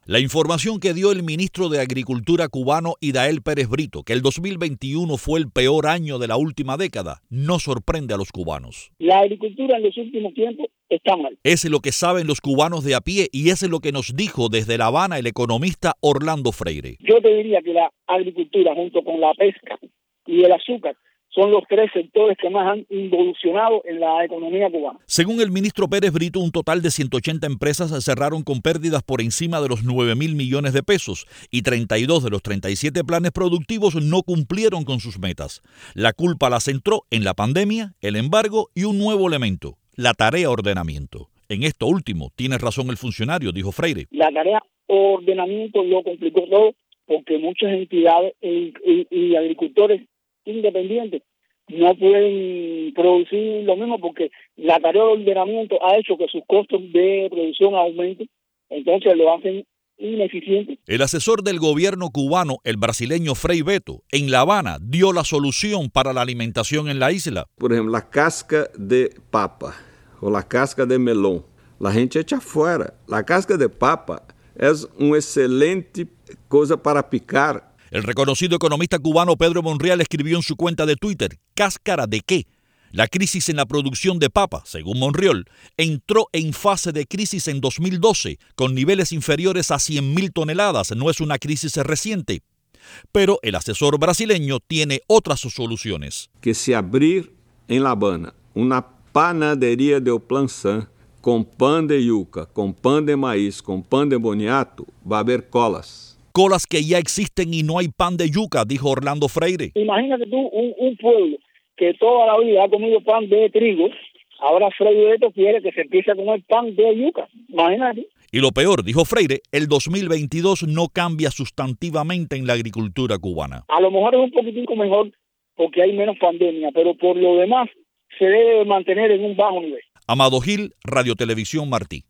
La información que dio el ministro de Agricultura cubano Idael Pérez Brito, que el 2021 fue el peor año de la última década, no sorprende a los cubanos. La agricultura en los últimos tiempos está mal. Es lo que saben los cubanos de a pie y es lo que nos dijo desde La Habana el economista Orlando Freire. Yo te diría que la agricultura junto con la pesca y el azúcar son los tres sectores que más han involucionado en la economía cubana. Según el ministro Pérez Brito, un total de 180 empresas cerraron con pérdidas por encima de los 9.000 millones de pesos y 32 de los 37 planes productivos no cumplieron con sus metas. La culpa la centró en la pandemia, el embargo y un nuevo elemento, la tarea ordenamiento. En esto último, tiene razón el funcionario, dijo Freire. La tarea ordenamiento lo complicó todo porque muchas entidades y agricultores independientes no pueden producir lo mismo porque la tarea de ordenamiento ha hecho que sus costos de producción aumenten, entonces lo hacen ineficiente. El asesor del gobierno cubano, el brasileño Frei Beto, en La Habana dio la solución para la alimentación en la isla. Por ejemplo, la casca de papa o la casca de melón, la gente echa fuera. La casca de papa es una excelente cosa para picar. El reconocido economista cubano Pedro Monreal escribió en su cuenta de Twitter, ¿cáscara de qué? La crisis en la producción de papa, según Monreal, entró en fase de crisis en 2012, con niveles inferiores a 100.000 toneladas. No es una crisis reciente. Pero el asesor brasileño tiene otras soluciones. Que se abrir en La Habana una panadería de Oplansan con pan de yuca, con pan de maíz, con pan de boniato, va a haber colas. Colas que ya existen y no hay pan de yuca, dijo Orlando Freire. Imagínate tú un pueblo que toda la vida ha comido pan de trigo, ahora Freire quiere que se empiece a comer pan de yuca. Imagínate. Y lo peor, dijo Freire, el 2022 no cambia sustantivamente en la agricultura cubana. A lo mejor es un poquitico mejor porque hay menos pandemia, pero por lo demás se debe mantener en un bajo nivel. Amado Gil, Radio Televisión Martí.